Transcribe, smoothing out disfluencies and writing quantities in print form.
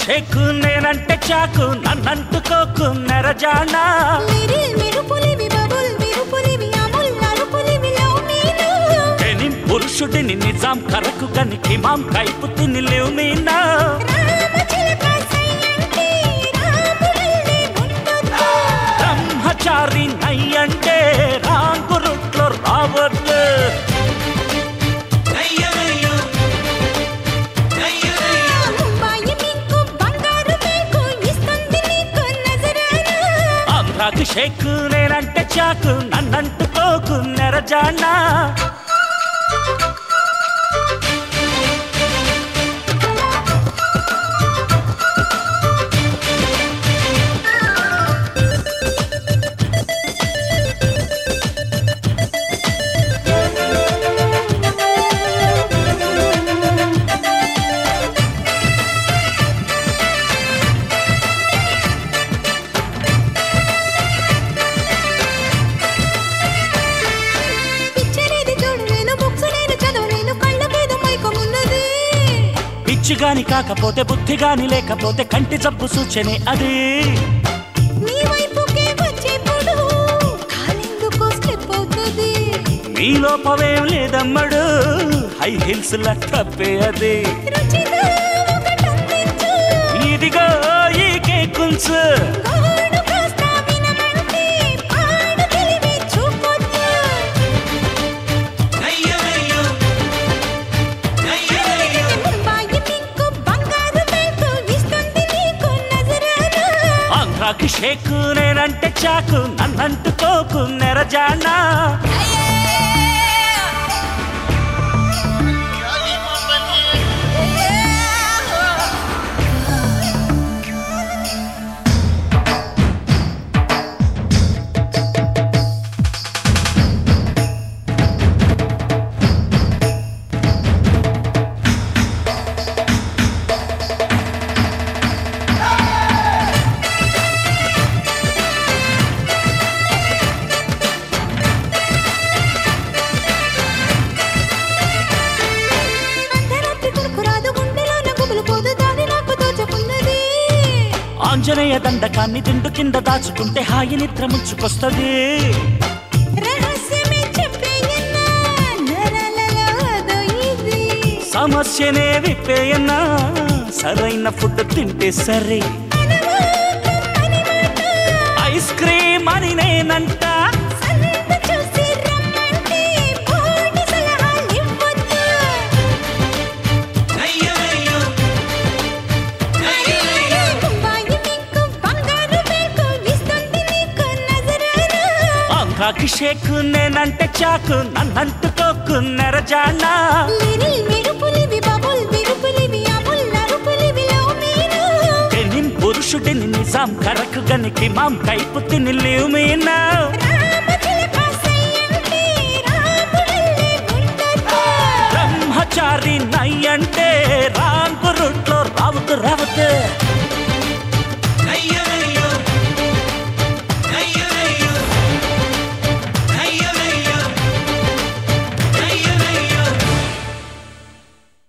షేకు నేనంటే చాకు నన్నంటుకోకు నెరజానా పురుషుడిని నిజాం కరకు గనికి మాం కైపు తిని లేవు మీనా బ్రహ్మచారి నయ్యంటే రాంగు రూట్లో రావద్దు ఆంధ్రాకి షేకు నేనంటే చాకు నన్నంటుకోకు నెరజానా పిచ్చిగాని కాకపోతే బుద్ధిగాని లేకపోతే కంటి జబ్బు సూచనే అది నీ లోపమేం లేదమ్మడు హై హిల్స్ తప్పే అది ఇదిగో ఈ కేకుల్స్ ఆంధ్రాకి షేకు నేనంటే చాకు నన్నంటుకోకు నెరజానా ఆంజనేయ దండకాన్ని దిండు కింద దాచుకుంటే హాయి నిద్ర ముంచుకొస్తుంది సమస్యనే విప్పేయన్నా సరైన ఫుడ్ తింటే సరే ఐస్ క్రీమ్ అని నేనంట ఆంధ్రాకి షేకు నేనంటే చాకు నన్నంటుకోకు నెరజానా ఎనిన్ పురుషుడిని నిజాం కరకు గనికి మాం కైపు తిని లేవు మీనా బ్రహ్మచారి నయ్యంటే రాంగు రూట్లో రావద్దు